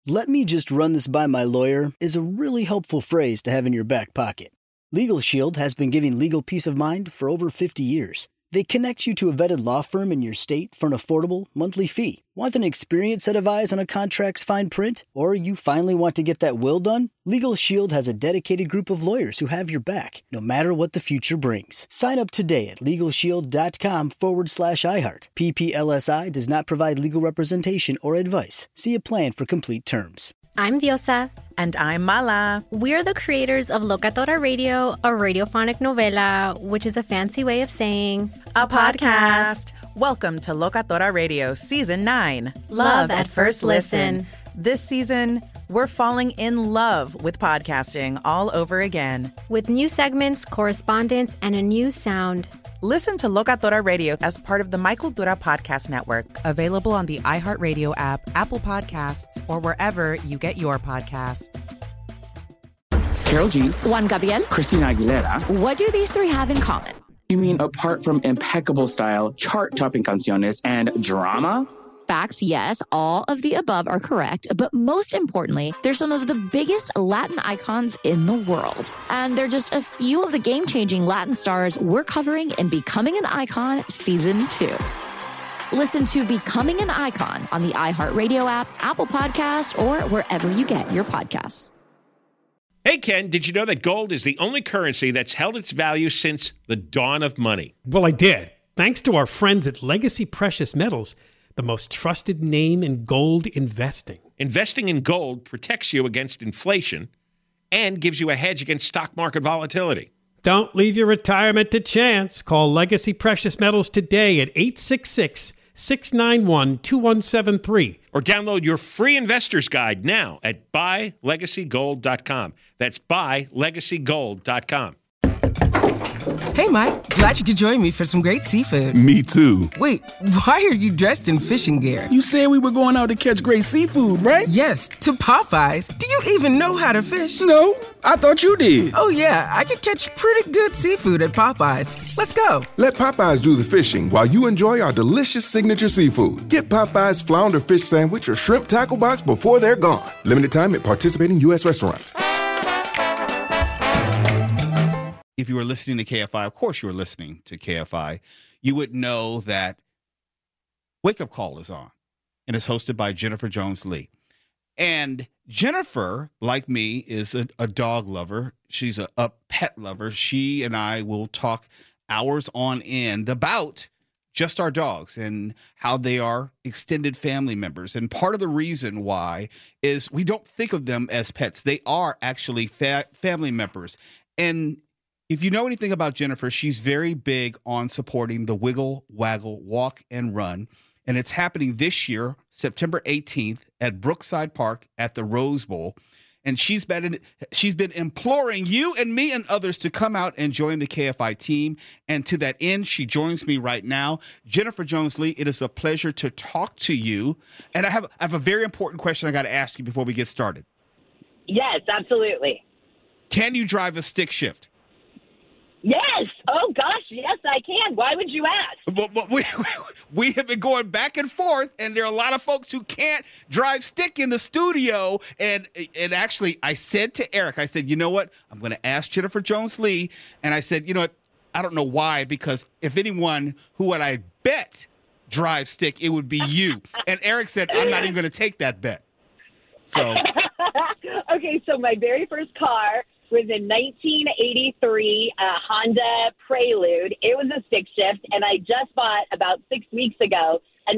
"Let me just run this by my lawyer" is a really helpful phrase to have in your back pocket. Legal Shield has been giving legal peace of mind for over 50 years. They connect you to a vetted law firm in your state for an affordable monthly fee. Want an experienced set of eyes on a contract's fine print? Or you finally want to get that will done? Legal Shield has a dedicated group of lawyers who have your back, no matter what the future brings. Sign up today at LegalShield.com/iHeart. PPLSI does not provide legal representation or advice. See a plan for complete terms. I'm Diosa. And I'm Mala. We're the creators of Locatora Radio, a radiophonic novela, which is a fancy way of saying a podcast. Welcome to Locatora Radio Season 9. Love at First Listen. This season, we're falling in love with podcasting all over again. With new segments, correspondence, and a new sound. Listen to Locatora Radio as part of the My Cultura Podcast Network, available on the iHeartRadio app, Apple Podcasts, or wherever you get your podcasts. Karol G, Juan Gabriel, Christina Aguilera. What do these three have in common? You mean apart from impeccable style, chart-topping canciones, and drama? Facts, yes, all of the above are correct, but most importantly, they're some of the biggest Latin icons in the world. And they're just a few of the game-changing Latin stars we're covering in Becoming an Icon Season 2. Listen to Becoming an Icon on the iHeartRadio app, Apple Podcasts, or wherever you get your podcasts. Hey, Ken, did you know that gold is the only currency that's held its value since the dawn of money? Well, I did. Thanks to our friends at Legacy Precious Metals, the most trusted name in gold investing. Investing in gold protects you against inflation and gives you a hedge against stock market volatility. Don't leave your retirement to chance. Call Legacy Precious Metals today at 866-691-2173. Or download your free investor's guide now at buylegacygold.com. That's buylegacygold.com. Hey, Mike. Glad you could join me for some great seafood. Me too. Wait, why are you dressed in fishing gear? You said we were going out to catch great seafood, right? Yes, to Popeyes. Do you even know how to fish? No, I thought you did. Oh, yeah, I can catch pretty good seafood at Popeyes. Let's go. Let Popeyes do the fishing while you enjoy our delicious signature seafood. Get Popeyes Flounder Fish Sandwich or Shrimp Tackle Box before they're gone. Limited time at participating U.S. restaurants. If you were listening to KFI, of course you were listening to KFI, you would know that Wake Up Call is on, and it's hosted by Jennifer Jones-Lee. And Jennifer, like me, is a dog lover. She's a pet lover. She and I will talk hours on end about just our dogs and how they are extended family members. And part of the reason why is we don't think of them as pets. They are actually family members. And if you know anything about Jennifer, she's very big on supporting the Wiggle, Waggle, Walk, and Run. And it's happening this year, September 18th, at Brookside Park at the Rose Bowl. And she's been imploring you and me and others to come out and join the KFI team. And to that end, she joins me right now. Jennifer Jones-Lee, it is a pleasure to talk to you. And I have a very important question I got to ask you before we get started. Yes, absolutely. Can you drive a stick shift? Yes. Oh, gosh. Yes, I can. Why would you ask? But we have been going back and forth, and there are a lot of folks who can't drive stick in the studio. And actually, I said to Eric, I said, you know what? I'm going to ask Jennifer Jones-Lee. And I said, you know what? I don't know why, because if anyone who would I bet drive stick, it would be you. And Eric said, I'm not even going to take that bet. So. Okay, so my very first car was in 1983 Honda Prelude. It was a stick shift, and I just bought about 6 weeks ago a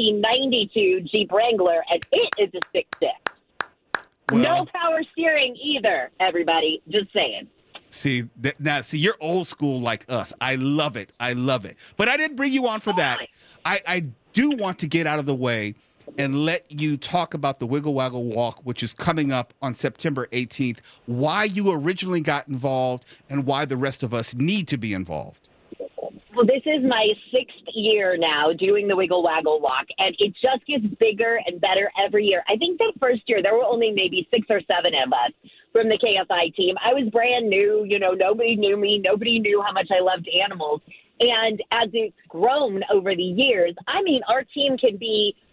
1992 Jeep Wrangler, and it is a stick shift. Well, no power steering either, everybody. Just saying. See, you're old school like us. I love it. I love it. But I didn't bring you on for that. I do want to get out of the way and let you talk about the Wiggle Waggle Walk, which is coming up on September 18th, why you originally got involved and why the rest of us need to be involved. Well, this is my 6th year now doing the Wiggle Waggle Walk, and it just gets bigger and better every year. I think the first year there were only maybe 6 or 7 of us from the KFI team. I was brand new. You know, nobody knew me. Nobody knew how much I loved animals. And as it's grown over the years, I mean, our team can be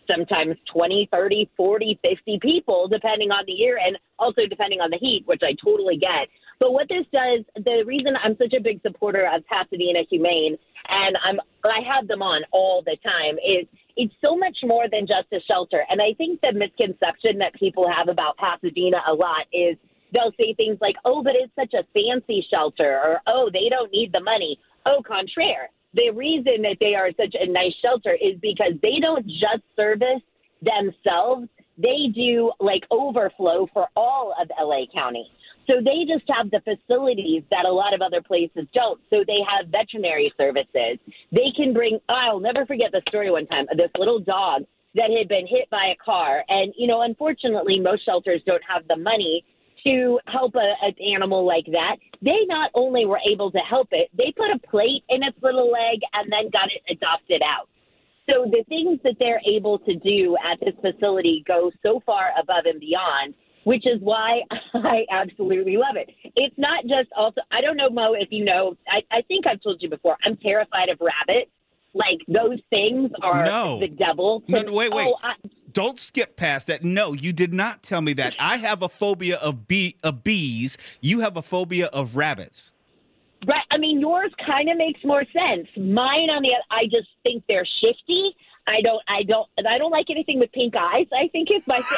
sometimes 20, 30, 40, 50 people, depending on the year and also depending on the heat, which I totally get. But what this does, the reason I'm such a big supporter of Pasadena Humane, and I have them on all the time, is it's so much more than just a shelter. And I think the misconception that people have about Pasadena a lot is they'll say things like, oh, but it's such a fancy shelter, or, oh, they don't need the money. Au contraire. The reason that they are such a nice shelter is because they don't just service themselves. They do like overflow for all of LA County. So they just have the facilities that a lot of other places don't. So they have veterinary services. They can bring, I'll never forget the story one time of this little dog that had been hit by a car. And, you know, unfortunately, most shelters don't have the money to help an animal like that. They not only were able to help it, they put a plate in its little leg and then got it adopted out. So the things that they're able to do at this facility go so far above and beyond, which is why I absolutely love it. It's not just also, I don't know, Mo, if you know, I think I've told you before, I'm terrified of rabbits. Like, those things are the devil. No, wait. Don't skip past that. No, you did not tell me that. I have a phobia of bees. You have a phobia of rabbits. Right. I mean, yours kind of makes more sense. Mine, on the other, I just think they're shifty. I don't like anything with pink eyes. I think it's my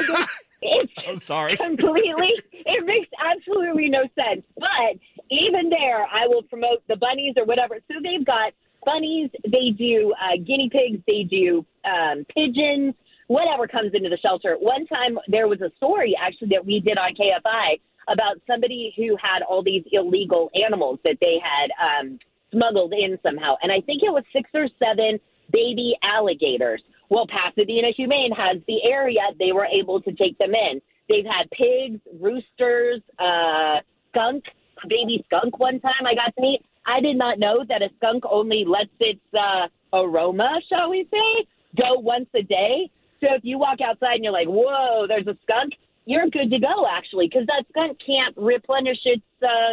I'm sorry. It makes absolutely no sense. But even there, I will promote the bunnies or whatever. So they've got bunnies, they do guinea pigs, they do pigeons, whatever comes into the shelter. One time there was a story actually that we did on KFI about somebody who had all these illegal animals that they had smuggled in somehow. And I think it was 6 or 7 baby alligators. Well, Pasadena Humane has the area. They were able to take them in. They've had pigs, roosters, skunk, a baby skunk one time I got to meet. I did not know that a skunk only lets its aroma, shall we say, go once a day. So if you walk outside and you're like, whoa, there's a skunk, you're good to go, actually, because that skunk can't replenish its,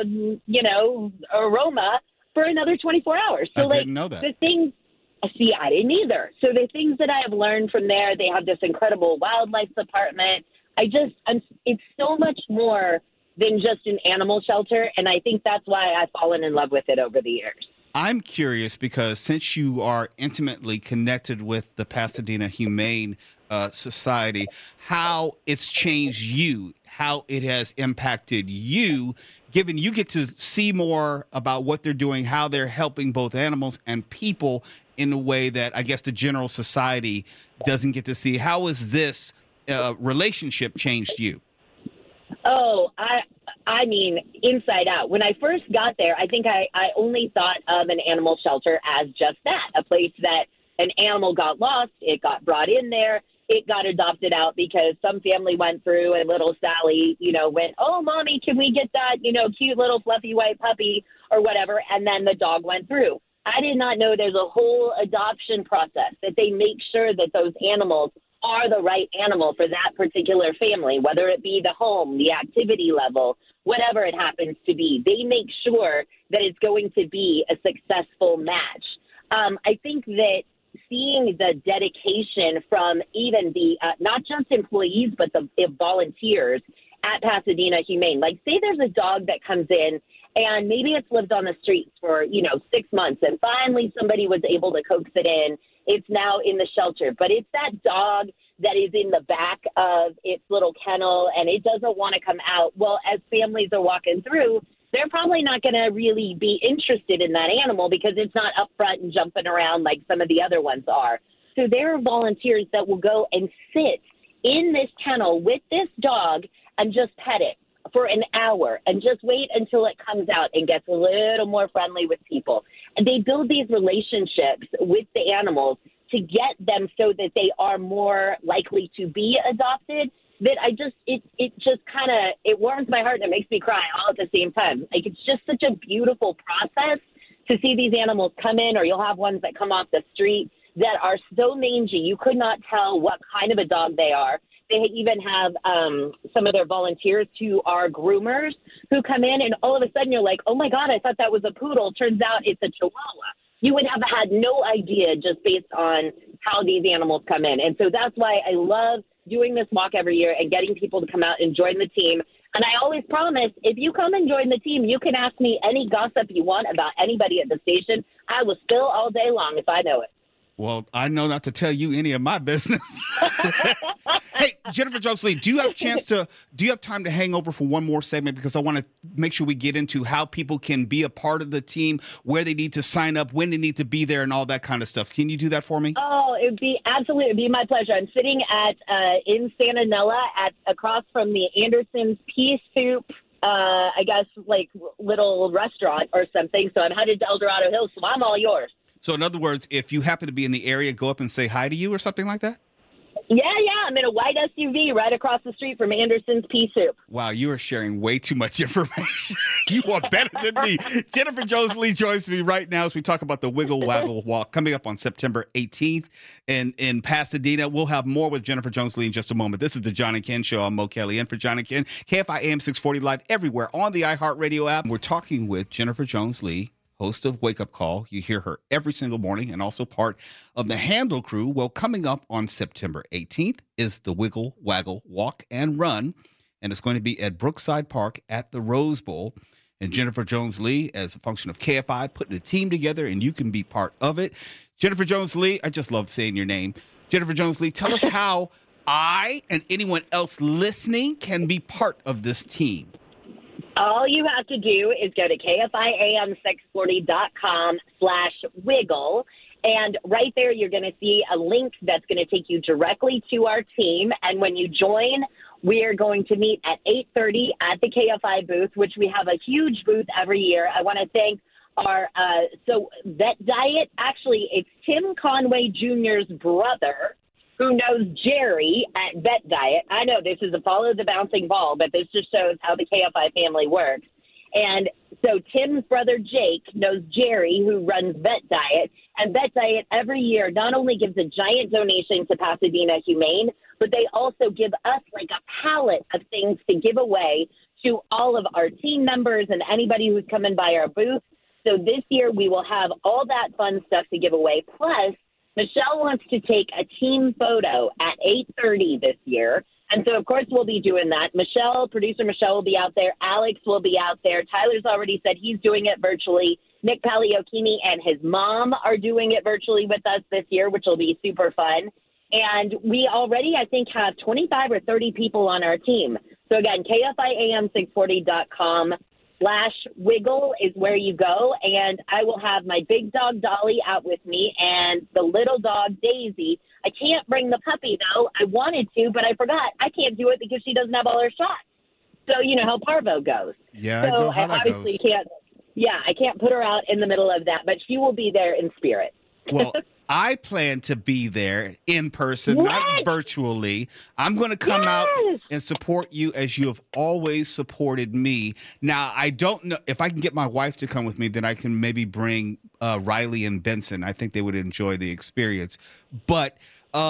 aroma for another 24 hours. So, I didn't know that. The things, see, I didn't either. So the things that I have learned from there, they have this incredible wildlife department. It's so much more than just an animal shelter, and I think that's why I've fallen in love with it over the years. I'm curious because since you are intimately connected with the Pasadena Humane Society, how it's changed you, how it has impacted you, given you get to see more about what they're doing, how they're helping both animals and people in a way that I guess the general society doesn't get to see. How has this relationship changed you? Oh, I mean, inside out. When I first got there, I think I only thought of an animal shelter as just that, a place that an animal got lost, it got brought in there, it got adopted out because some family went through and little Sally, went, oh, Mommy, can we get that, cute little fluffy white puppy or whatever, and then the dog went through. I did not know there's a whole adoption process that they make sure that those animals are the right animal for that particular family, whether it be the home, the activity level, whatever it happens to be. They make sure that it's going to be a successful match. I think that seeing the dedication from even the, not just employees, but the volunteers at Pasadena Humane, like say there's a dog that comes in and maybe it's lived on the streets for, 6 months and finally somebody was able to coax it in. It's now in the shelter, but it's that dog that is in the back of its little kennel and it doesn't want to come out. Well, as families are walking through, they're probably not going to really be interested in that animal because it's not up front and jumping around like some of the other ones are. So there are volunteers that will go and sit in this kennel with this dog and just pet it for an hour and just wait until it comes out and gets a little more friendly with people. And they build these relationships with the animals to get them so that they are more likely to be adopted. That it warms my heart and it makes me cry all at the same time. Like, it's just such a beautiful process to see these animals come in, or you'll have ones that come off the street that are so mangy you could not tell what kind of a dog they are. They even have some of their volunteers who are groomers who come in, and all of a sudden you're like, oh, my God, I thought that was a poodle. Turns out it's a Chihuahua. You would have had no idea just based on how these animals come in. And so that's why I love doing this walk every year and getting people to come out and join the team. And I always promise, if you come and join the team, you can ask me any gossip you want about anybody at the station. I will spill all day long if I know it. Well, I know not to tell you any of my business. Hey, Jennifer Jones-Lee, do you have time to hang over for one more segment? Because I want to make sure we get into how people can be a part of the team, where they need to sign up, when they need to be there, and all that kind of stuff. Can you do that for me? Oh, it'd be my pleasure. I'm sitting in Santa Nella across from the Anderson's Pea Soup, I guess, like little restaurant or something. So I'm headed to El Dorado Hills, so I'm all yours. So in other words, if you happen to be in the area, go up and say hi to you or something like that? Yeah. I'm in a white SUV right across the street from Anderson's Pea Soup. Wow, you are sharing way too much information. You are better than me. Jennifer Jones-Lee joins me right now as we talk about the Wiggle Waggle Walk coming up on September 18th in Pasadena. We'll have more with Jennifer Jones-Lee in just a moment. This is the John and Ken Show. I'm Mo Kelly in for John and Ken. KFI AM 640 live everywhere on the iHeartRadio app. We're talking with Jennifer Jones-Lee, host of Wake Up Call. You hear her every single morning and also part of the Handle crew. Well, coming up on September 18th is the Wiggle Waggle Walk and Run, and it's going to be at Brookside Park at the Rose Bowl. And Jennifer Jones-Lee, as a function of KFI, putting a team together, and you can be part of it. Jennifer Jones-Lee, I just love saying your name. Jennifer Jones-Lee, tell us how I and anyone else listening can be part of this team. All you have to do is go to KFIAM640.com/wiggle. And right there, you're going to see a link that's going to take you directly to our team. And when you join, we are going to meet at 8:30 at the KFI booth, which we have a huge booth every year. I want to thank our Vet Diet. Actually, it's Tim Conway Jr.'s brother, who knows Jerry at Vet Diet. I know this is a follow the bouncing ball, but this just shows how the KFI family works. And so Tim's brother Jake knows Jerry, who runs Vet Diet. And Vet Diet every year not only gives a giant donation to Pasadena Humane, but they also give us like a pallet of things to give away to all of our team members and anybody who's coming by our booth. So this year we will have all that fun stuff to give away. Plus, Michelle wants to take a team photo at 8:30 this year. And so, of course, we'll be doing that. Producer Michelle will be out there. Alex will be out there. Tyler's already said he's doing it virtually. Nick Paliocchini and his mom are doing it virtually with us this year, which will be super fun. And we already, I think, have 25 or 30 people on our team. So, again, KFIAM640.com/wiggle is where you go. And I will have my big dog, Dolly, out with me and the little dog, Daisy. I can't bring the puppy, though. I wanted to, but I forgot. I can't do it because she doesn't have all her shots. So, you know how parvo goes. Yeah, so I know how that obviously goes. I can't put her out in the middle of that, but she will be there in spirit. Well, I plan to be there in person, not virtually. I'm going to come out and support you as you have always supported me. Now, I don't know if I can get my wife to come with me, then I can maybe bring Riley and Benson. I think they would enjoy the experience. But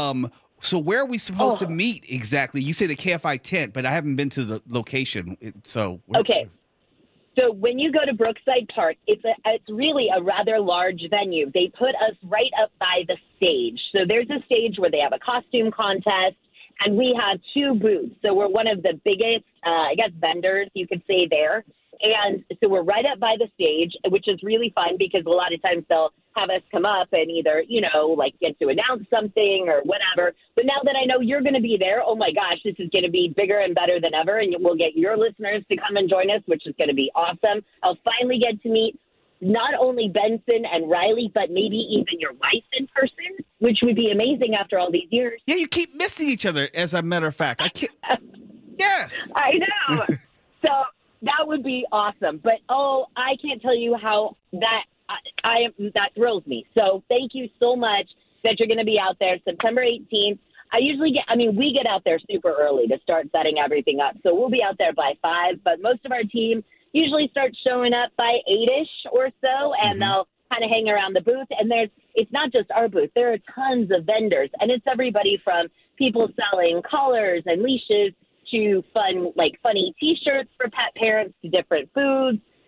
so where are we supposed to meet exactly? You say the KFI tent, but I haven't been to the location. Okay. So when you go to Brookside Park, it's really a rather large venue. They put us right up by the stage. So there's a stage where they have a costume contest, and we have 2 booths. So we're one of the biggest, vendors, you could say, there. And so we're right up by the stage, which is really fun because a lot of times they'll have us come up and either, get to announce something or whatever. But now that I know you're going to be there, oh my gosh, this is going to be bigger and better than ever. And we'll get your listeners to come and join us, which is going to be awesome. I'll finally get to meet not only Benson and Riley, but maybe even your wife in person, which would be amazing after all these years. Yeah, you keep missing each other, as a matter of fact. I can't. Yes. I know. So that would be awesome. But, I can't tell you how that thrills me. So thank you so much that you're going to be out there September 18th. We get out there super early to start setting everything up. So we'll be out there by 5, but most of our team usually starts showing up by 8-ish or so, and they'll kind of hang around the booth. And it's not just our booth. There are tons of vendors, and it's everybody from people selling collars and leashes to funny T-shirts for pet parents to different foods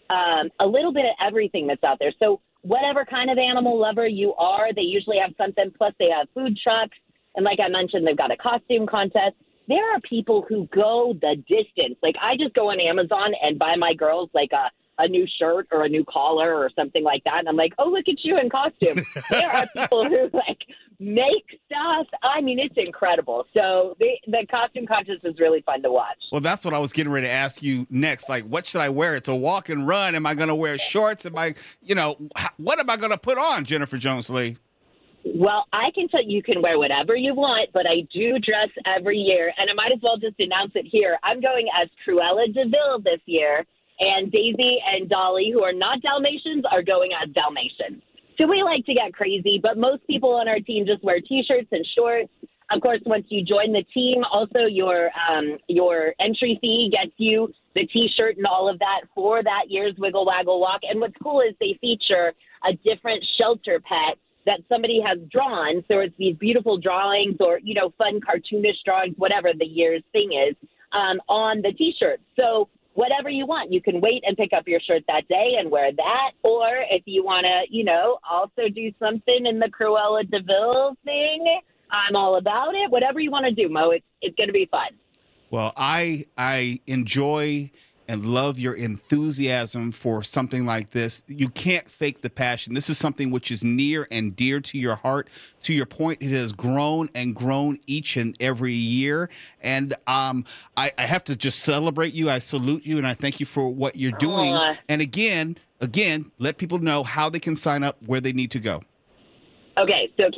a little bit of everything that's out there. So whatever kind of animal lover you are, they usually have something. Plus, they have food trucks. And like I mentioned, they've got a costume contest. There are people who go the distance. Like, I just go on Amazon and buy my girls, like, a new shirt or a new collar or something like that. And I'm like, oh, look at you in costume. There are people who, like, make stuff. I mean, it's incredible. So the costume contest is really fun to watch. Well, that's what I was getting ready to ask you next. Like, what should I wear? It's a walk and run. Am I going to wear shorts? What am I going to put on, Jennifer Jones-Lee? Well, I can tell you can wear whatever you want, but I do dress every year. And I might as well just announce it here. I'm going as Cruella de Vil this year. And Daisy and Dolly, who are not Dalmatians, are going as Dalmatians. So we like to get crazy, but most people on our team just wear T-shirts and shorts. Of course, once you join the team, also your entry fee gets you the T-shirt and all of that for that year's Wiggle Waggle Walk. And what's cool is they feature a different shelter pet that somebody has drawn. So it's these beautiful drawings or, fun cartoonish drawings, whatever the year's thing is, on the T-shirt. So whatever you want. You can wait and pick up your shirt that day and wear that. Or if you want to, also do something in the Cruella de Vil thing, I'm all about it. Whatever you want to do, Mo, it's going to be fun. Well, I enjoy and love your enthusiasm for something like this. You can't fake the passion. This is something which is near and dear to your heart. To your point, it has grown and grown each and every year. And I have to just celebrate you. I salute you, and I thank you for what you're doing. And again, let people know how they can sign up, where they need to go. Okay, so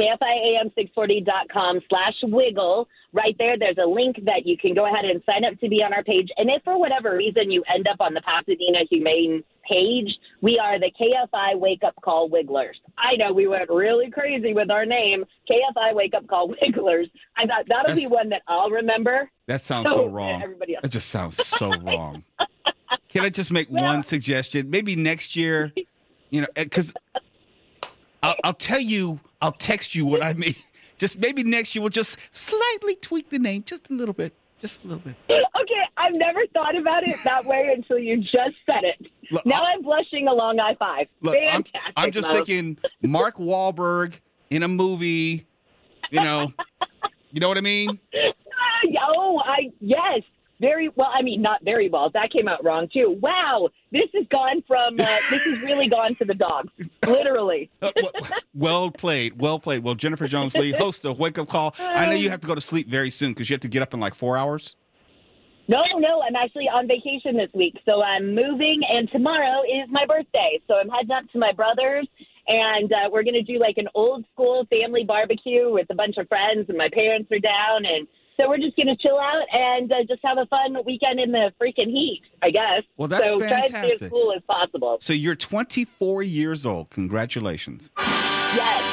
KFIAM640.com/wiggle. Right there, there's a link that you can go ahead and sign up to be on our page. And if for whatever reason you end up on the Pasadena Humane page, we are the KFI Wake Up Call Wigglers. I know we went really crazy with our name, KFI Wake Up Call Wigglers. I thought that'll be one that I'll remember. That sounds so wrong. Everybody else. That just sounds so wrong. Can I just make one suggestion? Maybe next year, because I'll tell you, I'll text you what I mean. Just maybe next year we'll just slightly tweak the name just a little bit. Just a little bit. Okay, I've never thought about it that way until you just said it. Look, now I'm blushing along I-5. Look, fantastic. I'm just thinking Mark Wahlberg in a movie, you know what I mean? Yes. Very well. I mean, not very well. That came out wrong, too. Wow. This has gone from, this has really gone to the dogs. Literally. Well played. Well played. Well, Jennifer Jones-Lee, host of Wake Up Call. I know you have to go to sleep very soon because you have to get up in like 4 hours. No. I'm actually on vacation this week. So I'm moving, and tomorrow is my birthday. So I'm heading up to my brother's, and we're going to do like an old school family barbecue with a bunch of friends, and my parents are down, and so we're just going to chill out and just have a fun weekend in the freaking heat, I guess. Well, that's fantastic. Try to be as cool as possible. So you're 24 years old. Congratulations. Yes.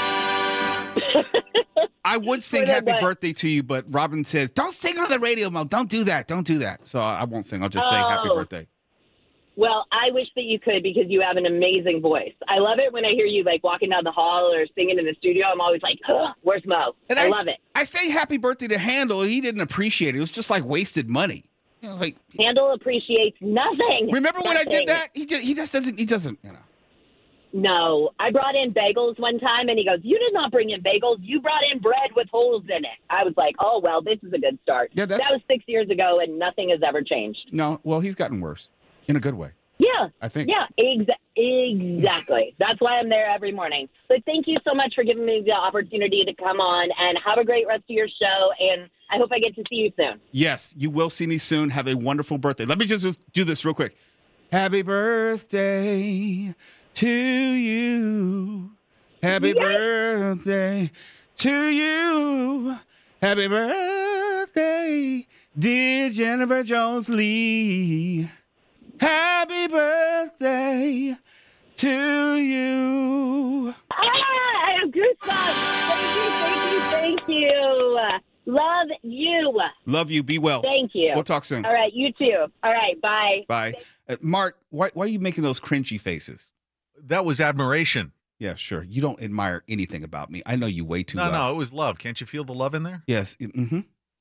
I would sing happy birthday to you, but Robin says, don't sing on the radio, Mo. Don't do that. Don't do that. So I won't sing. I'll just say happy birthday. Well, I wish that you could because you have an amazing voice. I love it when I hear you like walking down the hall or singing in the studio. I'm always like, where's Mo? And I love it. I say happy birthday to Handel. He didn't appreciate it. It was just like wasted money. Handel appreciates nothing. Remember when I did that? He doesn't. No, I brought in bagels one time, and he goes, you did not bring in bagels. You brought in bread with holes in it. I was like, oh, well, this is a good start. Yeah, that was 6 years ago, and nothing has ever changed. No, well, he's gotten worse in a good way. Yeah. I think. Yeah, exactly. That's why I'm there every morning. But thank you so much for giving me the opportunity to come on, and have a great rest of your show, and I hope I get to see you soon. Yes, you will see me soon. Have a wonderful birthday. Let me just do this real quick. Happy birthday to you. Happy birthday to you. Happy birthday, dear Jennifer Jones-Lee. Happy birthday to you. I have goosebumps. Thank you. Love you. Love you. Be well. Thank you. We'll talk soon. All right, you too. All right, bye. Bye. Mark, why are you making those cringy faces? That was admiration. Yeah, sure. You don't admire anything about me. I know you way too well. No, it was love. Can't you feel the love in there? Yes. Mm-hmm.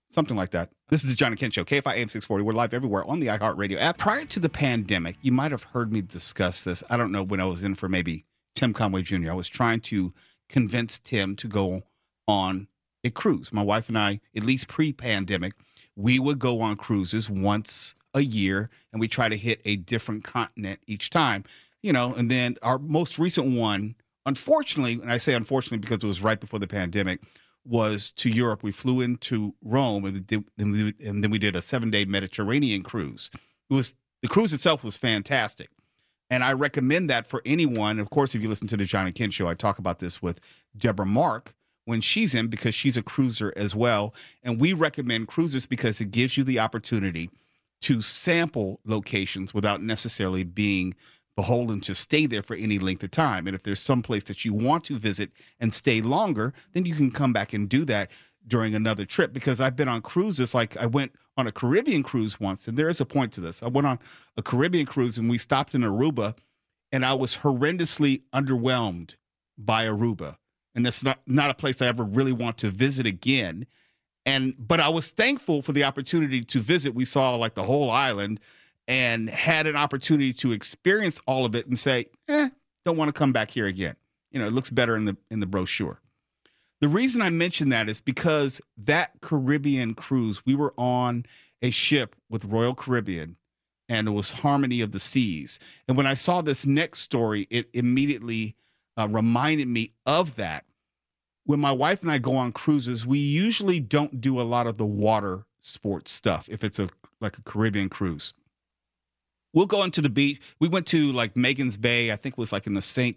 Something like that. This is the John and Ken Show, KFI AM 640. We're live everywhere on the iHeartRadio app. Prior to the pandemic, you might have heard me discuss this. I don't know, when I was in for maybe Tim Conway Jr., I was trying to convince Tim to go on a cruise. My wife and I, at least pre-pandemic, we would go on cruises once a year, and we try to hit a different continent each time. And then our most recent one, unfortunately, and I say unfortunately because it was right before the pandemic, was to Europe. We flew into Rome, and then we did a 7-day Mediterranean cruise. The cruise itself was fantastic, and I recommend that for anyone. Of course, if you listen to the John and Ken Show, I talk about this with Deborah Mark when she's in, because she's a cruiser as well, and we recommend cruises because it gives you the opportunity to sample locations without necessarily being beholden to stay there for any length of time. And if there's some place that you want to visit and stay longer, then you can come back and do that during another trip. Because I've been on cruises, like I went on a Caribbean cruise once, and there is a point to this. I went on a Caribbean cruise, and we stopped in Aruba, and I was horrendously underwhelmed by Aruba. And that's not a place I ever really want to visit again. But I was thankful for the opportunity to visit. We saw like the whole island, and had an opportunity to experience all of it and say, don't want to come back here again. It looks better in the brochure. The reason I mention that is because that Caribbean cruise, we were on a ship with Royal Caribbean, and it was Harmony of the Seas. And when I saw this next story, it immediately reminded me of that. When my wife and I go on cruises, we usually don't do a lot of the water sports stuff if it's like a Caribbean cruise. We'll go into the beach. We went to like Megan's Bay. I think it was like in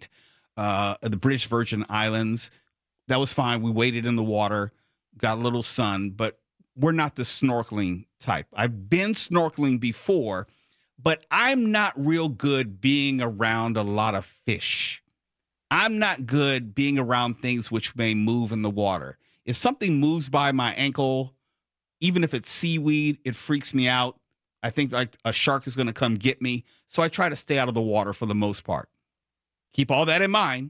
the British Virgin Islands. That was fine. We waded in the water, got a little sun, but we're not the snorkeling type. I've been snorkeling before, but I'm not real good being around a lot of fish. I'm not good being around things which may move in the water. If something moves by my ankle, even if it's seaweed, it freaks me out. I think like a shark is going to come get me. So I try to stay out of the water for the most part. Keep all that in mind.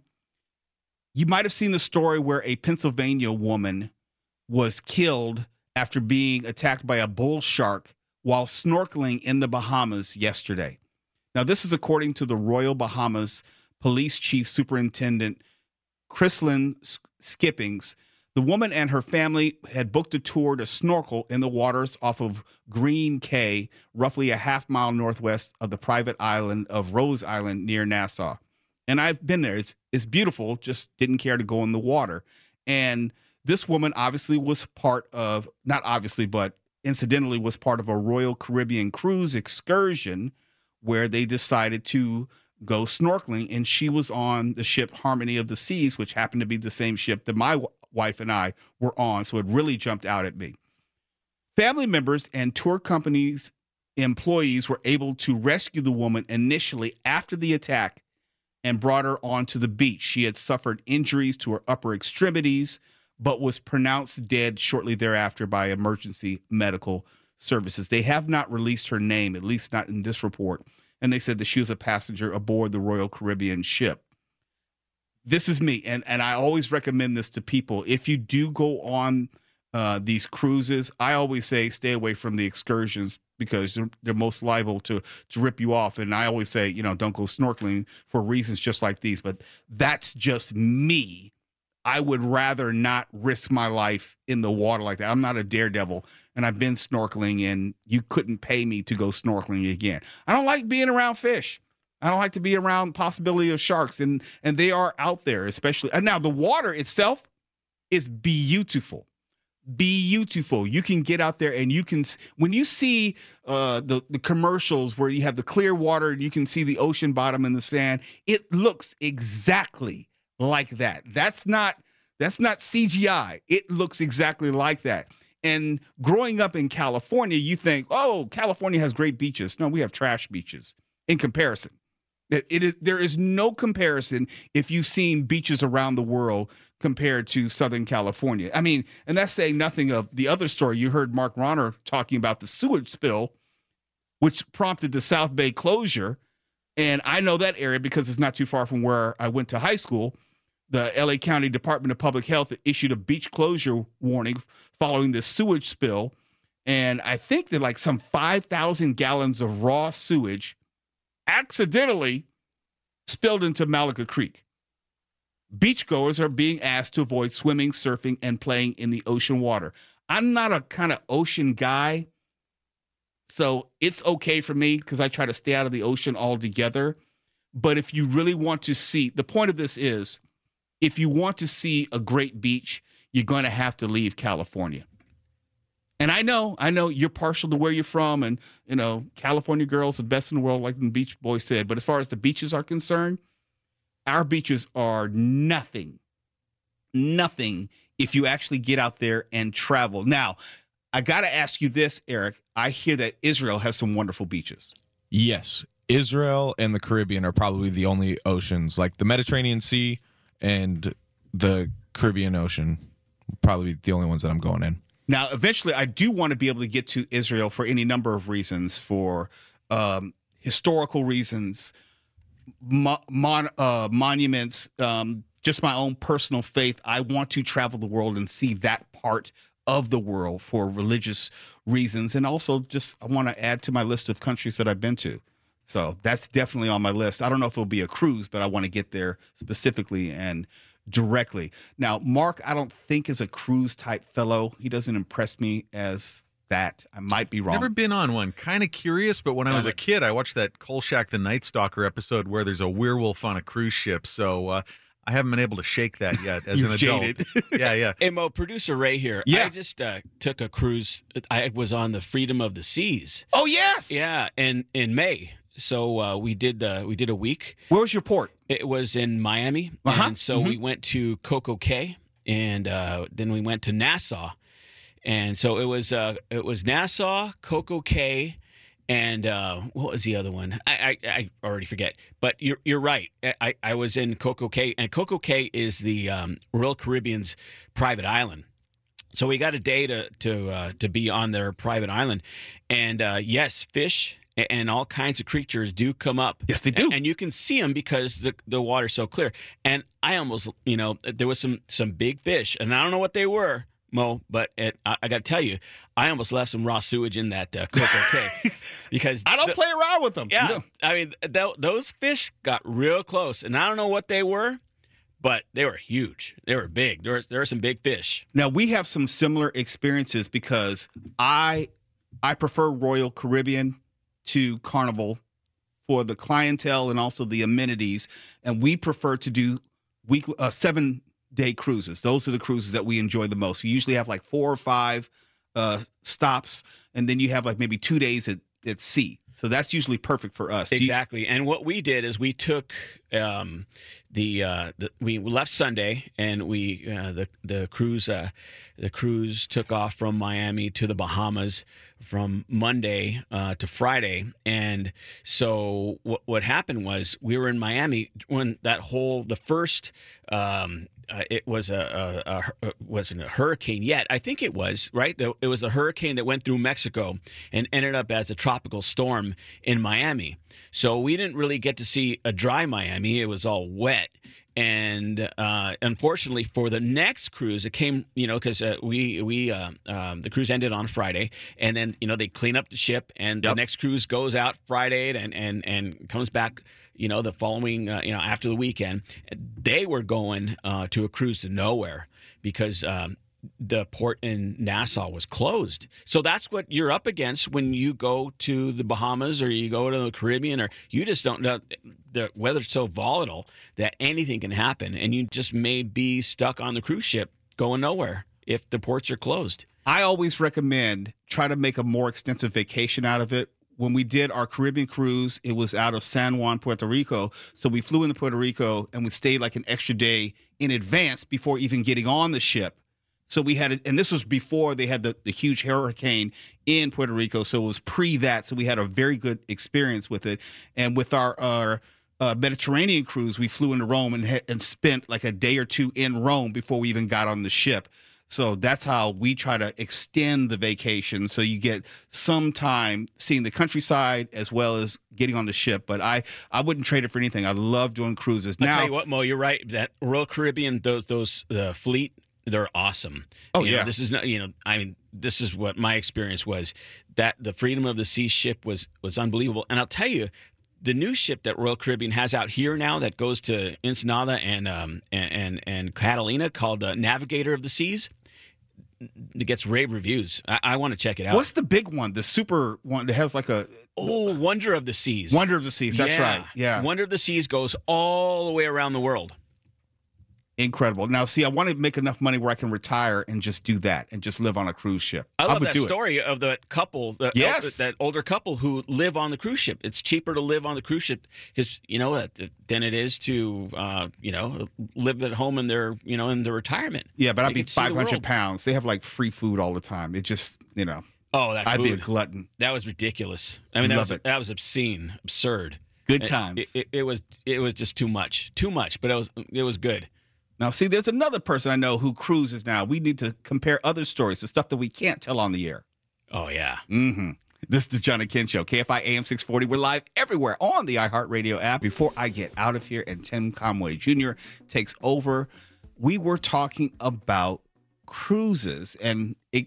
You might have seen the story where a Pennsylvania woman was killed after being attacked by a bull shark while snorkeling in the Bahamas yesterday. Now, this is according to the Royal Bahamas Police Chief Superintendent Chrislyn Skippings. The woman and her family had booked a tour to snorkel in the waters off of Green Cay, roughly a half-mile northwest of the private island of Rose Island near Nassau. And I've been there. It's beautiful, just didn't care to go in the water. And this woman obviously was part of, not obviously, but incidentally was part of a Royal Caribbean cruise excursion where they decided to go snorkeling. And she was on the ship Harmony of the Seas, which happened to be the same ship that my wife and I were on, so it really jumped out at me. Family members and tour companies' employees were able to rescue the woman initially after the attack and brought her onto the beach. She had suffered injuries to her upper extremities, but was pronounced dead shortly thereafter by emergency medical services. They have not released her name, at least not in this report, and they said that she was a passenger aboard the Royal Caribbean ship. This is me, and I always recommend this to people. If you do go on these cruises, I always say stay away from the excursions because they're most liable to rip you off. And I always say, don't go snorkeling for reasons just like these. But that's just me. I would rather not risk my life in the water like that. I'm not a daredevil, and I've been snorkeling, and you couldn't pay me to go snorkeling again. I don't like being around fish. I don't like to be around possibility of sharks, and they are out there, especially. And now the water itself is beautiful. Beautiful. You can get out there and you can, when you see the commercials where you have the clear water and you can see the ocean bottom and the sand, it looks exactly like that. That's not CGI. It looks exactly like that. And growing up in California, you think, oh, California has great beaches. No, we have trash beaches in comparison. There is no comparison if you've seen beaches around the world compared to Southern California. I mean, and that's saying nothing of the other story. You heard Mark Ronner talking about the sewage spill, which prompted the South Bay closure. And I know that area because it's not too far from where I went to high school. the LA County Department of Public Health issued a beach closure warning following the sewage spill. And I think that like some 5,000 gallons of raw sewage accidentally spilled into Malaga Creek. Beachgoers are being asked to avoid swimming, surfing, and playing in the ocean water. I'm not a kind of ocean guy, so it's okay for me because I try to stay out of the ocean altogether. But if you really want to see, the point of this is, if you want to see a great beach, you're going to have to leave California. And I know you're partial to where you're from, and, you know, California girls are the best in the world, like the Beach Boys said. But as far as the beaches are concerned, our beaches are nothing if you actually get out there and travel. Now, I got to ask you this, Eric. I hear that Israel has some wonderful beaches. Yes. Israel and the Caribbean are probably the only oceans, like the Mediterranean Sea and the Caribbean Ocean, probably the only ones that I'm going in. Now, eventually, I do want to be able to get to Israel for any number of reasons, for historical reasons, monuments, just my own personal faith. I want to travel the world and see that part of the world for religious reasons. And also just I want to add to my list of countries that I've been to. So that's definitely on my list. I don't know if it'll be a cruise, but I want to get there specifically and directly. Now, Mark, I don't think is a cruise type fellow. He doesn't impress me as that. I might be wrong. Never been on one. Kind of curious, but when I was a kid, I watched that Kolchak the Night Stalker episode where there's a werewolf on a cruise ship. So I haven't been able to shake that yet as an adult. Yeah. Hey, Mo, producer Ray here. Yeah. I just took a cruise. I was on the Freedom of the Seas. Oh, yes. Yeah, in May. So we did a week. Where was your port? It was in Miami. Uh-huh. And so we went to Coco Cay, and then we went to Nassau. And so it was Nassau, Coco Cay, and what was the other one? I already forget. But you're right. I was in Coco Cay, and Coco Cay is the Royal Caribbean's private island. So we got a day to be on their private island, and yes, fish and all kinds of creatures do come up. Yes, they do. And you can see them because the water's so clear. And I almost, there was some big fish, and I don't know what they were, Mo, but I got to tell you, I almost left some raw sewage in that Coco Cay because I don't play around with them. Yeah, No. I mean those fish got real close, and I don't know what they were, but they were huge. They were big. There were some big fish. Now we have some similar experiences because I prefer Royal Caribbean to Carnival for the clientele and also the amenities, and we prefer to do 7-day cruises. Those are the cruises that we enjoy the most. You usually have like 4 or 5 stops, and then you have like maybe 2 days at sea. So that's usually perfect for us. Exactly. And what we did is we took we left Sunday, and the cruise took off from Miami to the Bahamas from Monday to Friday. And so what happened was we were in Miami when the first it wasn't a hurricane yet. I think it was, right? It was a hurricane that went through Mexico and ended up as a tropical storm in Miami. So we didn't really get to see a dry Miami. It was all wet. And unfortunately for the next cruise, it came, because the cruise ended on Friday, and then they clean up the ship, and the next cruise goes out Friday and comes back, the following, after the weekend. They were going to a cruise to nowhere because the port in Nassau was closed. So that's what you're up against when you go to the Bahamas or you go to the Caribbean, or you just don't know. The weather's so volatile that anything can happen, and you just may be stuck on the cruise ship going nowhere if the ports are closed. I always recommend try to make a more extensive vacation out of it. When we did our Caribbean cruise, it was out of San Juan, Puerto Rico. So we flew into Puerto Rico, and we stayed like an extra day in advance before even getting on the ship. So we had and this was before they had the huge hurricane in Puerto Rico. So it was pre that. So we had a very good experience with it. And with our Mediterranean cruise, we flew into Rome and spent like a day or two in Rome before we even got on the ship. So that's how we try to extend the vacation, so you get some time seeing the countryside as well as getting on the ship. But I wouldn't trade it for anything. I love doing cruises. I'll tell you what, Mo, you're right. That Royal Caribbean, those fleet, they're awesome. Oh, yeah. This is not, this is what my experience was. That the Freedom of the Seas ship was unbelievable. And I'll tell you, the new ship that Royal Caribbean has out here now that goes to Ensenada and Catalina, called Navigator of the Seas, it gets rave reviews. I want to check it out. What's the big one? The super one that has like a... Oh, Wonder of the Seas. Wonder of the Seas. That's right. Yeah. Wonder of the Seas goes all the way around the world. Incredible. Now, see, I want to make enough money where I can retire and just do that and just live on a cruise ship. I love that story of that couple, that older couple who live on the cruise ship. It's cheaper to live on the cruise ship because than it is to live at home in their in their retirement. Yeah, but I'd be 500 pounds. They have like free food all the time. It just Oh, that I'd food. be a glutton. That was ridiculous. I mean, that was obscene, absurd. Good times. It was just too much, but it was good. Now, see, there's another person I know who cruises now. We need to compare other stories, the stuff that we can't tell on the air. Oh, yeah. Mm-hmm. This is the John and Ken Show, KFI AM 640. We're live everywhere on the iHeartRadio app. Before I get out of here and Tim Conway Jr. takes over, we were talking about cruises, and it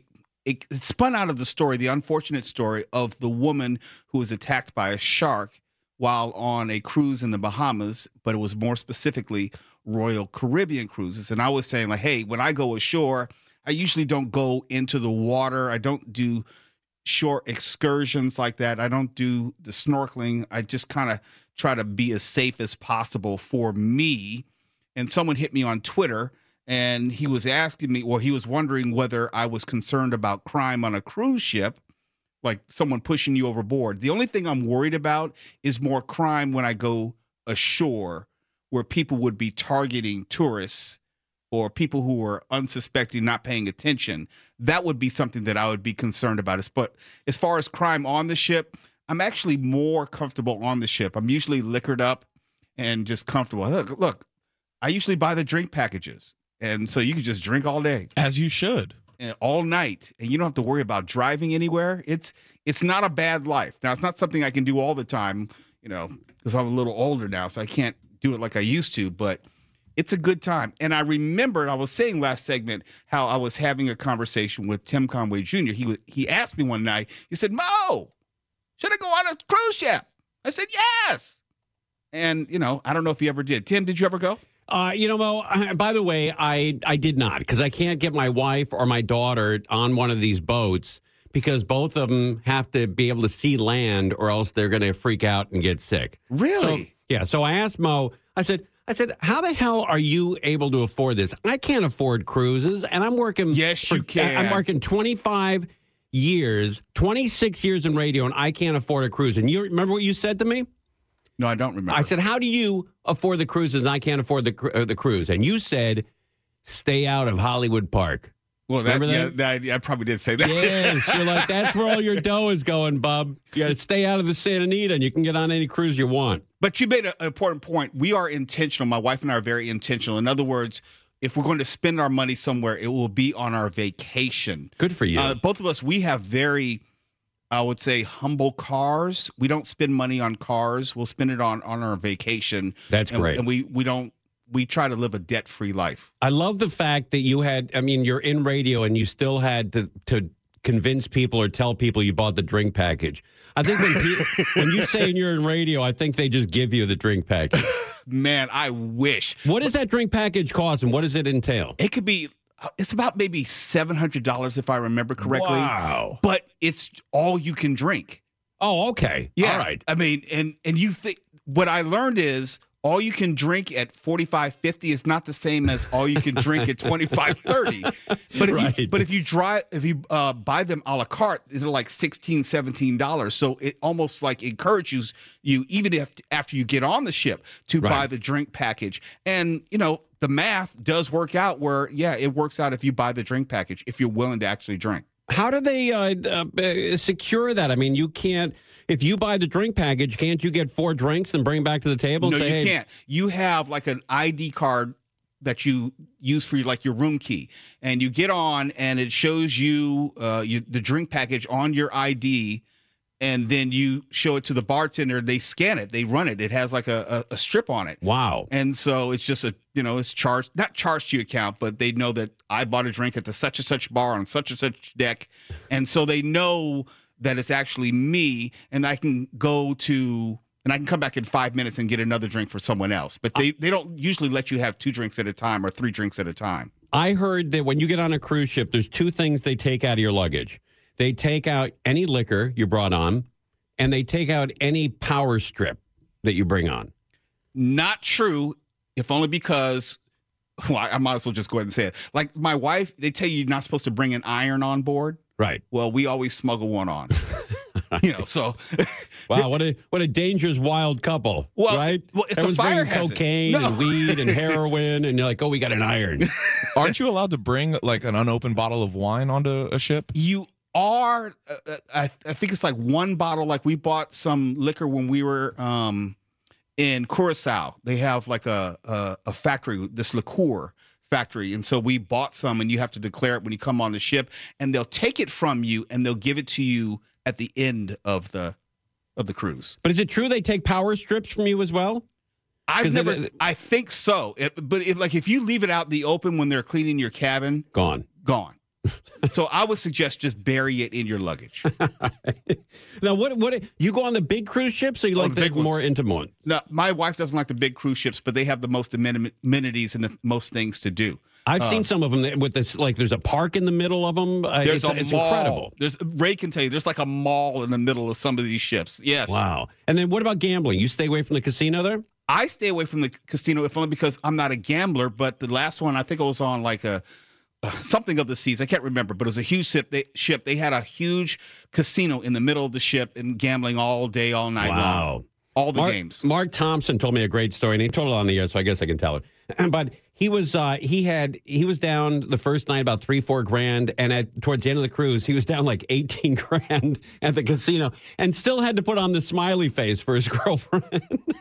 spun out of the story, the unfortunate story of the woman who was attacked by a shark while on a cruise in the Bahamas, but it was more specifically Royal Caribbean cruises. And I was saying, like, hey, when I go ashore, I usually don't go into the water. I don't do shore excursions like that. I don't do the snorkeling. I just kind of try to be as safe as possible for me. And someone hit me on Twitter, and he was asking me, or he was wondering whether I was concerned about crime on a cruise ship, like someone pushing you overboard. The only thing I'm worried about is more crime when I go ashore, where people would be targeting tourists or people who were unsuspecting, not paying attention. That would be something that I would be concerned about. But as far as crime on the ship, I'm actually more comfortable on the ship. I'm usually liquored up and just comfortable. Look, I usually buy the drink packages. And so you can just drink all day. As you should. And all night. And you don't have to worry about driving anywhere. It's not a bad life. Now, it's not something I can do all the time, because I'm a little older now, so I can't do it like I used to, but it's a good time. And I remembered, I was saying last segment how I was having a conversation with Tim Conway Jr. He asked me one night, he said, Mo, should I go on a cruise ship? I said, yes. And, I don't know if he ever did. Tim, did you ever go? Mo, by the way, I did not, because I can't get my wife or my daughter on one of these boats because both of them have to be able to see land or else they're going to freak out and get sick. Really? So I asked Mo, I said, how the hell are you able to afford this? I can't afford cruises, and I'm working. Yes, you can. I'm working 25 years, 26 years in radio, and I can't afford a cruise. And you remember what you said to me? No, I don't remember. I said, how do you afford the cruises and I can't afford the cruise? And you said, stay out of Hollywood Park. Well, I probably did say that. Yes, you're like, that's where all your dough is going, bub. You got to stay out of the Santa Anita, and you can get on any cruise you want. But you made an important point. We are intentional. My wife and I are very intentional. In other words, if we're going to spend our money somewhere, it will be on our vacation. Good for you. Both of us, we have very, I would say, humble cars. We don't spend money on cars. We'll spend it on our vacation. That's great. And we try to live a debt-free life. I love the fact that you're in radio and you still had to convince people or tell people you bought the drink package. I think when you say you're in radio, I think they just give you the drink package. Man, I wish. What does that drink package cost and what does it entail? It's about maybe $700 if I remember correctly. Wow. But it's all you can drink. Oh, okay. Yeah. All right. I mean, and you think, what I learned is, all you can drink at $45.50 is not the same as all you can drink at $25.30. But if you buy them a la carte, they're like $16, $17. So it almost like encourages you, even if after you get on the ship, to buy the drink package. And the math does work out where it works out if you buy the drink package if you're willing to actually drink. How do they secure that? I mean, you can't. If you buy the drink package, can't you get 4 drinks and bring back to the table? No, you can't. You have like an ID card that you use for like your room key, and you get on and it shows you, the drink package on your ID, and then you show it to the bartender. They scan it, they run it. It has like a strip on it. Wow. And so it's just it's charged, not charged to your account, but they know that I bought a drink at the such and such bar on such and such deck, and so they know that it's actually me, and I can come back in 5 minutes and get another drink for someone else. But they don't usually let you have 2 drinks at a time or 3 drinks at a time. I heard that when you get on a cruise ship, there's 2 things they take out of your luggage. They take out any liquor you brought on, and they take out any power strip that you bring on. Not true, if only because, well, I might as well just go ahead and say it. Like my wife, they tell you you're not supposed to bring an iron on board. Right. Well, we always smuggle one on. So. Wow, what a dangerous, wild couple, right? Well, it's Everyone's a fire bringing cocaine and weed and heroin, and you're like, oh, we got an iron. Aren't you allowed to bring like an unopened bottle of wine onto a ship? You are. I think it's like 1 bottle. Like we bought some liquor when we were in Curacao. They have like a factory, this liqueur factory, and so we bought some, and you have to declare it when you come on the ship, and they'll take it from you and they'll give it to you at the end of the cruise. But is it true they take power strips from you as well? I think so. But if you leave it out in the open when they're cleaning your cabin, gone. So I would suggest just bury it in your luggage. Now, what you go on the big cruise ships, or you like the more intimate one? No, my wife doesn't like the big cruise ships, but they have the most amenities and the most things to do. I've seen some of them with this, like there's a park in the middle of them. It's mall. Incredible. Ray can tell you, there's like a mall in the middle of some of these ships. Yes. Wow. And then what about gambling? You stay away from the casino there? I stay away from the casino, if only because I'm not a gambler. But the last one, I think it was on like something of the seas. I can't remember, but it was a huge ship. They had a huge casino in the middle of the ship and gambling all day, all night long. All the games. Mark Thompson told me a great story, and he told it on the air, so I guess I can tell it. But he was he was down the first night about $3-4 grand, and towards the end of the cruise, he was down like 18 grand at the casino, and still had to put on the smiley face for his girlfriend.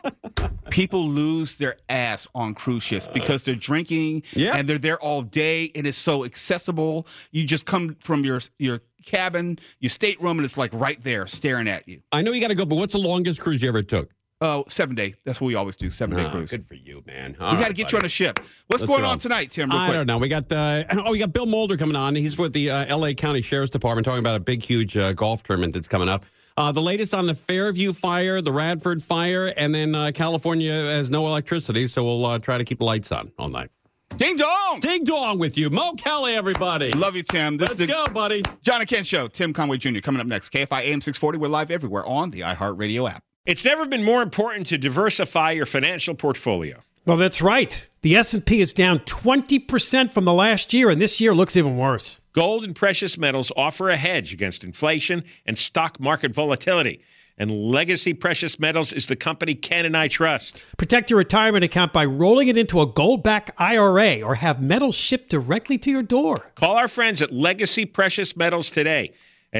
People lose their ass on cruise ships because they're drinking and they're there all day, and it's so accessible. You just come from your cabin, your stateroom, and it's like right there staring at you. I know you got to go, but what's the longest cruise you ever took? 7-day. That's what we always do. 7-day cruise. Good for you, man. We got to get you on a ship. Let's going on tonight, Tim? Real quick. I don't know. We got Bill Mulder coming on. He's with the L.A. County Sheriff's Department, talking about a big, huge golf tournament that's coming up. The latest on the Fairview fire, the Radford fire, and then California has no electricity, so we'll try to keep the lights on all night. Ding dong! Ding dong with you. Mo Kelly, everybody. Love you, Tim. Let's go, buddy. John and Ken Show. Tim Conway Jr. coming up next. KFI AM 640. We're live everywhere on the iHeartRadio app. It's never been more important to diversify your financial portfolio. Well, that's right. The S&P is down 20% from the last year, and this year looks even worse. Gold and precious metals offer a hedge against inflation and stock market volatility. And Legacy Precious Metals is the company Ken and I trust. Protect your retirement account by rolling it into a gold-backed IRA or have metals shipped directly to your door. Call our friends at Legacy Precious Metals today at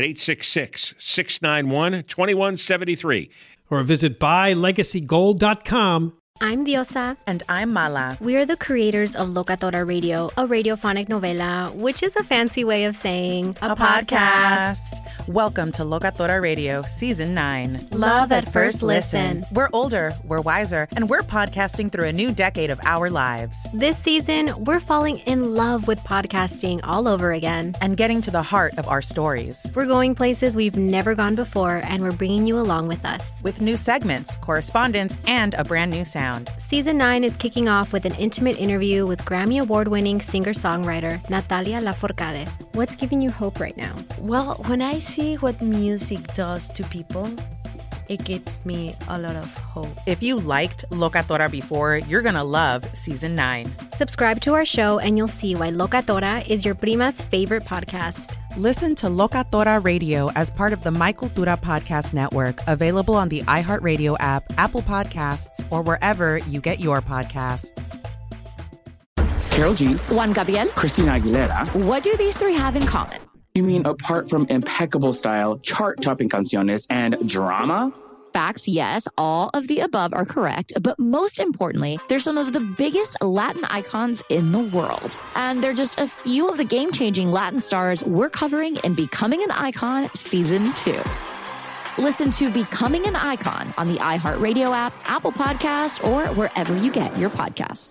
866-691-2173. Or visit buylegacygold.com. I'm Diosa. And I'm Mala. We are the creators of Locatora Radio, a radiophonic novela, which is a fancy way of saying a podcast. Welcome to Locatora Radio, Season 9. Love at first listen. We're older, we're wiser, and we're podcasting through a new decade of our lives. This season, we're falling in love with podcasting all over again. And getting to the heart of our stories. We're going places we've never gone before, and we're bringing you along with us. With new segments, correspondence, and a brand new sound. Season 9 is kicking off with an intimate interview with Grammy Award-winning singer-songwriter Natalia Lafourcade. What's giving you hope right now? Well, when I see what music does to people, it gives me a lot of hope. If you liked Locatora before, you're going to love Season 9. Subscribe to our show and you'll see why Locatora is your prima's favorite podcast. Listen to Locatora Radio as part of the My Cultura Podcast Network, available on the iHeartRadio app, Apple Podcasts, or wherever you get your podcasts. Karol G, Juan Gabriel, Christina Aguilera. What do these three have in common? You mean apart from impeccable style, chart-topping canciones, and drama? Facts, yes, all of the above are correct, but most importantly, they're some of the biggest Latin icons in the world. And they're just a few of the game-changing Latin stars we're covering in Becoming an Icon Season 2. Listen to Becoming an Icon on the iHeartRadio app, Apple Podcasts, or wherever you get your podcasts.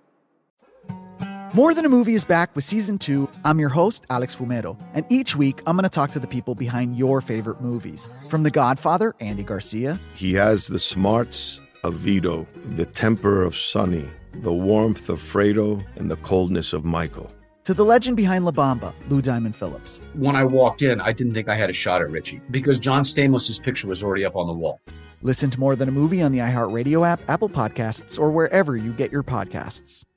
More Than a Movie is back with Season 2. I'm your host, Alex Fumero, and each week I'm going to talk to the people behind your favorite movies. From The Godfather, Andy Garcia. He has the smarts of Vito, the temper of Sonny, the warmth of Fredo, and the coldness of Michael. To the legend behind La Bamba, Lou Diamond Phillips. When I walked in, I didn't think I had a shot at Richie because John Stamos' picture was already up on the wall. Listen to More Than a Movie on the iHeartRadio app, Apple Podcasts, or wherever you get your podcasts.